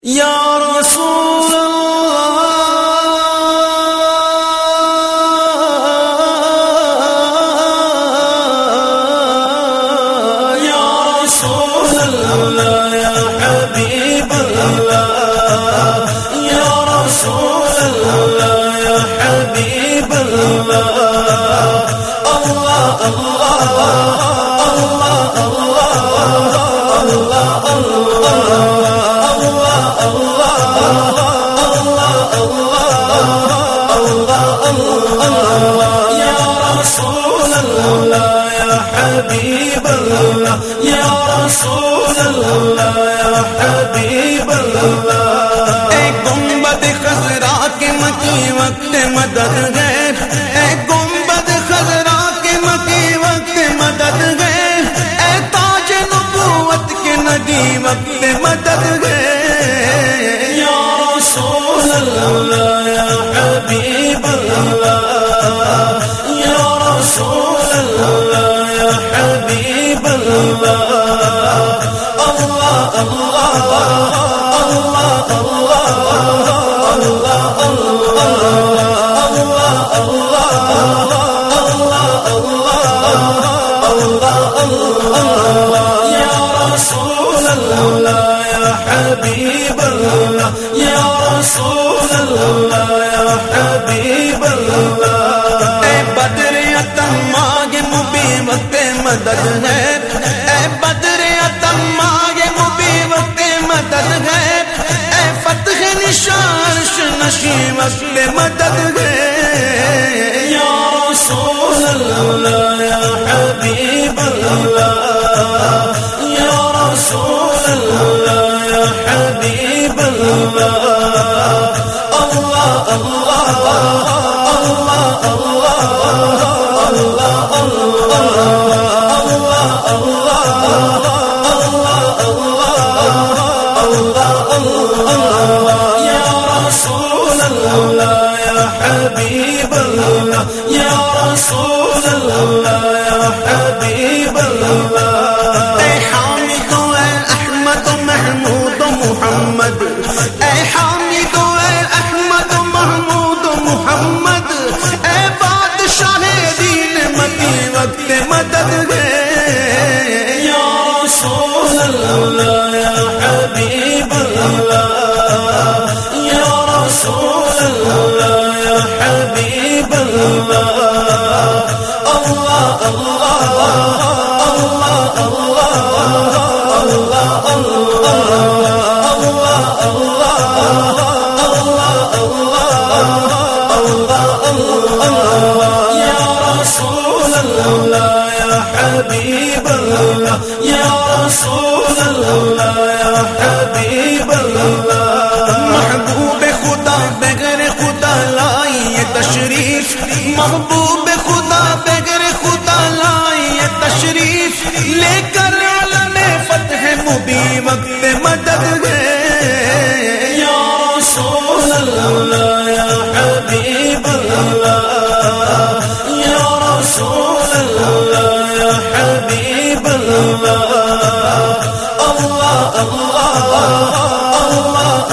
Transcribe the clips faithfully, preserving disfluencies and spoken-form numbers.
یا رسول اللہ، یا رسول اللہ، یا حبیب اللہ، یا رسول اللہ، یا حبیب اللہ، اللہ اللہ اللہ اللہ اللہ، یا رسول اللہ، یا حبیب اللہ، یا رسول اللہ، یا حبیب اللہ۔ اے گنبد خضرا کے مکی وقت مدد گئے، اے گنبد خضرا کے مکی وقت مدد گئے، اے تاج نبوت کے نگی وقت مدد گئے، یا رسول اللہ، یا حبیب اللہ، یا رسول اللہ، یا حبیب اللہ، اللہ اللہ اللہ اللہ، یا رسول اللہ، یا حبیب اللہ، یا رسول اللہ، یا حبیب اللہ۔ اے بدر اتماغ مبی وقت مدد ہے، اے بدر اتماغ مبی وقت مدد ہے، اے فتح نشان نشی وقت مدد ہے، یا رسول اللہ، یا حبیب اللہ، یا رسول اللہ، یا حبیب اللہ، اللہ اللہ اللہ اللہ، یا رسول اللہ، یا حبیب اللہ، یا رسول اللہ، یا حبیب اللہ۔ اے حامد و اے احمد و محمود و محمد، اے حامد و اے احمد و محمود و محمد، اے بادشاہ دین مکی وقت مدد گئے، یا رسول اللہ، یا حبیب اللہ، یا رسول اللہ، یا حبیب اللہ، اللہ اللہ اللہ اللہ، یا رسول اللہ، یا حبیب اللہ، یا رسول اللہ، یا حبیب اللہ۔ محبوب خدا بغیر خدا لائیے تشریف، محبوب خدا بغیر خدا لائیے تشریف، لے کر عالم فتح مبی وقت مدد گئے، یا رسول اللہ، یا حبیب اللہ، یا رسول اللہ، یا حبیب اللہ، اللہ اللہ اللہ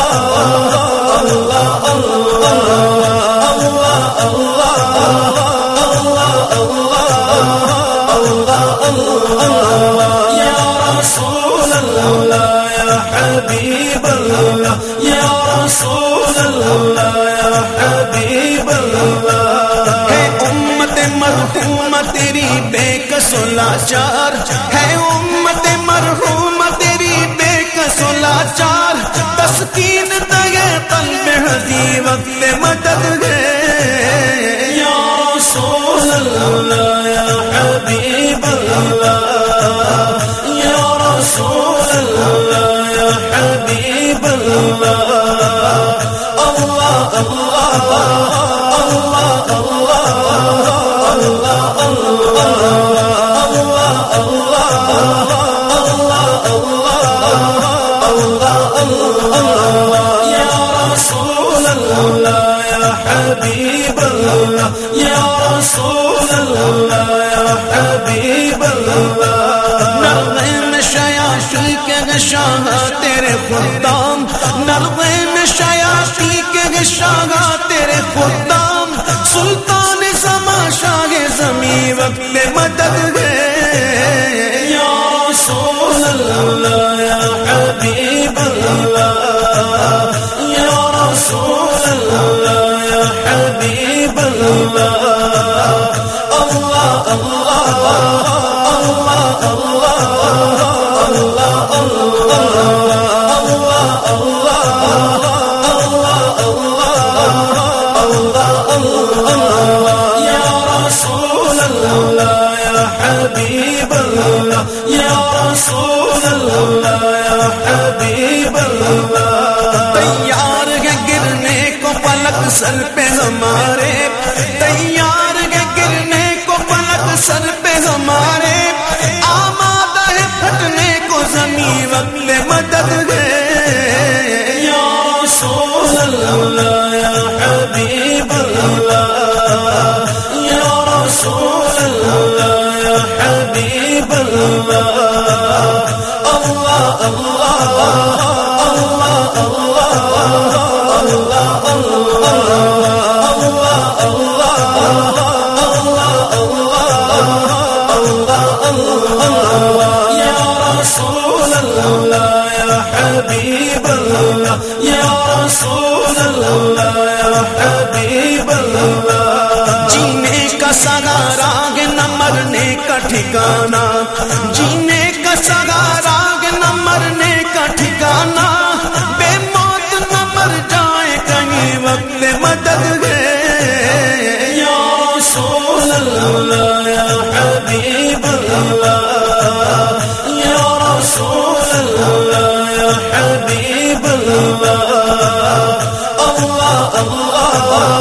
اللہ، یا رسول اللہ، یا حبیب اللہ، یا رسول اللہ، یا حبیب اللہ۔ ہے امت مرحوم تیری بے کس و لاچار، ہے امت مرحوم تیری بے کس و لاچار، تسکین دے قلب حزی وقت مدد گئے، یا رسول اللہ، یا حبیب اللہ، یا رسول اللہ، یا حبیب اللہ، اللہ اللہ اللہ اللہ، یا رسول اللہ، یا حبیب اللہ، یا رسول اللہ، یا حبیب اللہ۔ نغمے میں شیاشی کے نشانہ تیرے خدام، نرغے میں شیاطی کے شاگا تیرے خدام سلطان زمان شاہ زمیں وقت مدد گئے یا رسول اللہ یا حبیب اللہ یا رسول اللہ یا حبیب اللہ اللہ اللہ اللہ اللہ یا رسول اللہ یا حبیب اللہ یا رسول اللہ یا حبیب اللہ تیار ہے گرنے کو پلک سر پہ ہمارے تیار ہے گرنے کو پلک سر پہ ہمارے آمادہ ہے پھٹنے کو زمیں وقت مدد گئے یا رسول اللہ یا حبیب اللہ یا رسول اللہ یا حبیب اللہ اللہ اللہ حبیب اللہ یا رسول اللہ یا حبیب اللہ جینے کا سگارا ہے نہ مرنے کا ٹھکانا جینے کا سگارا ہے نہ مرنے کا ٹھکانا بے موت نہ مر جائے کہیں وقت مدد گئے یا رسول اللہ یا حبیب اللہ یا رسول اللہ یا حبیب اللہ اللہ اللہ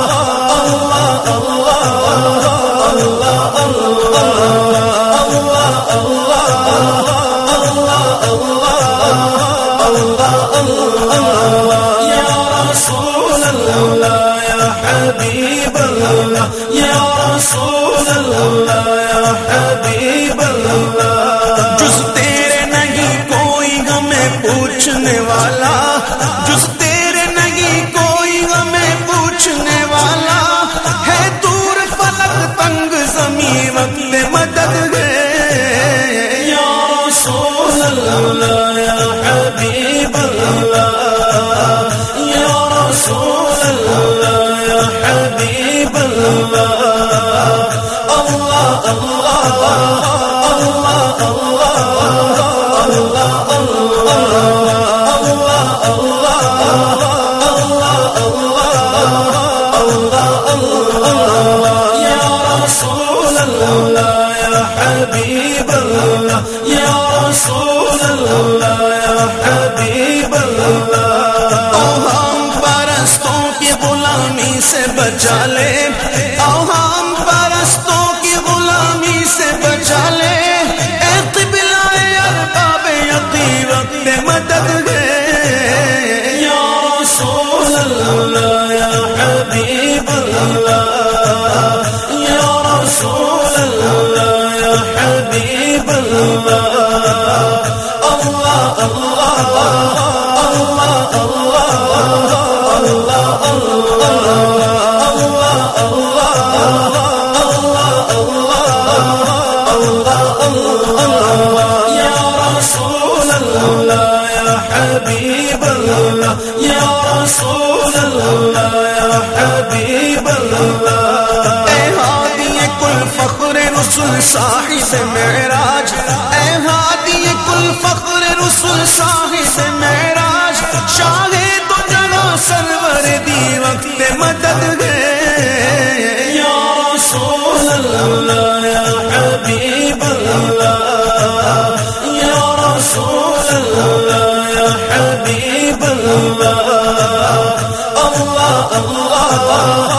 یا رسول اللہ یا حبیب اللہ یا رسول اللہ یا حبیب اللہ جز تیرے نہیں کوئی ہمیں پوچھنے والا جز تیرے نہیں کوئی ہمیں پوچھنے والا ہے دور فلک تنگ زمیں وقت مدد گئے یا رسول اللہ یا حبیب اللہ یا رسول اللہ یا حبیب اللہ اللہ اللہ حبیب اللہ یا رسول اللہ یا حبیب اللہ اوہام پرستوں کی غلامی سے بچا لے اوہام پرستوں کی غلامی سے بچا لے اے قبلہ ارباب یقین وقت مدد گئے یا رسول اللہ یا حبیب اللہ یا رسول اللہ یا حبیب اللہ اللہ اللہ یا رسول اللہ یا حبیب اللہ یا رسول اللہ یا حبیب اللہ اے ہادی کل فخر رسول صاحب معراج اے ہادی کل فخر رسول صاحب معراج شاہ تو جگہ سرور دی وقت مدد گئے یا رسول اللہ یا حبیب اللہ یا رسول اللہ یا حبیب اللہ اللہ اللہ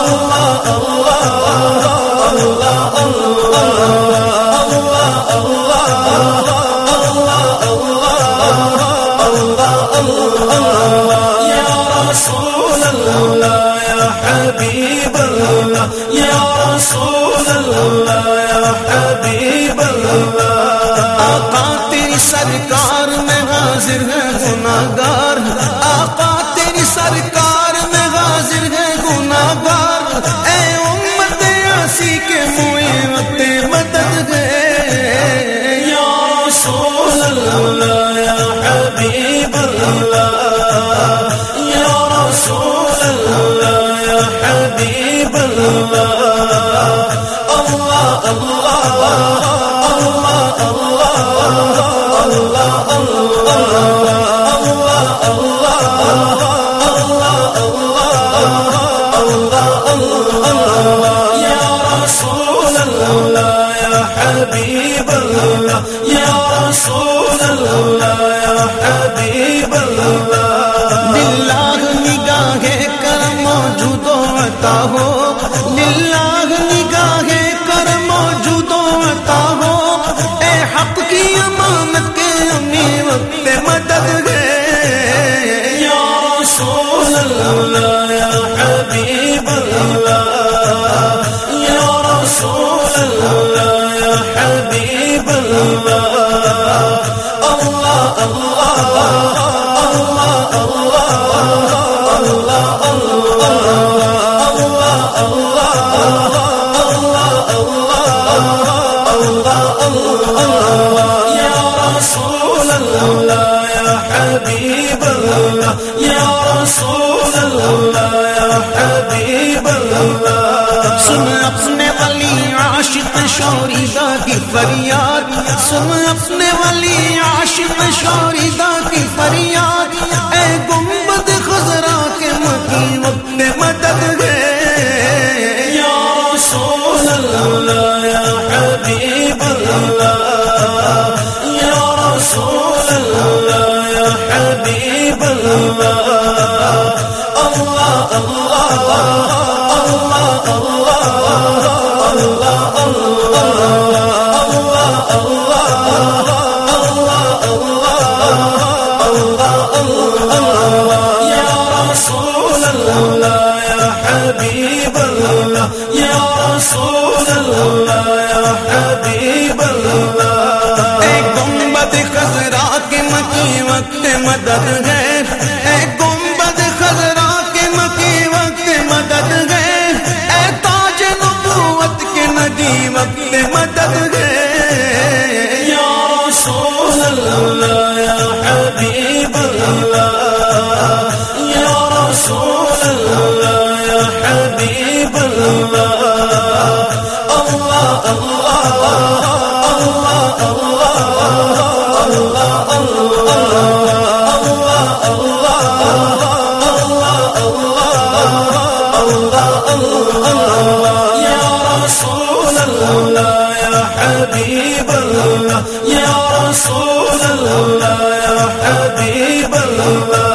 یا رسول اللہ یا حبیب اللہ یا رسول اللہ یا حبیب اللہ آقا تیری سرکار میں حاضر ہے گناہگار آقا حبيب الله يا رسول الله يا حبيب الله للہ نگاہ کرم موجود و عطا ہو للہ نگاہ کرم موجود و عطا ہو اے حق کی امانت کے امیر وقت مدد ہے يا رسول الله يا حبيب الله يا رسول الله يا حبيب الله الله يا رسول الله يا حبيب الله يا رسول الله يا حبيب الله سن اپنے ولی عاشق شوریدہ کی فریاد سن اپنے ولی عاشق شوریدہ کی فریاد اے گنبد خضرا کے مکی وقت مدد ہے يا رسول الله يا حبيب الله يا رسول الله يا حبيب الله الله الله يا رسول الله يا حبيب الله يا رسول الله يا حبيب الله اے گنبد خضرا کے مکی وقت مدد ہے اے گنبد خضرا کے مکی وقت مدد ہے اے تاج نبوت کے ندی وقت مدد ہے يا رسول الله يا حبيب الله يا رسول الله يا حبيب الله الله يا رسول الله يا حبيب الله يا رسول الله يا حبيب الله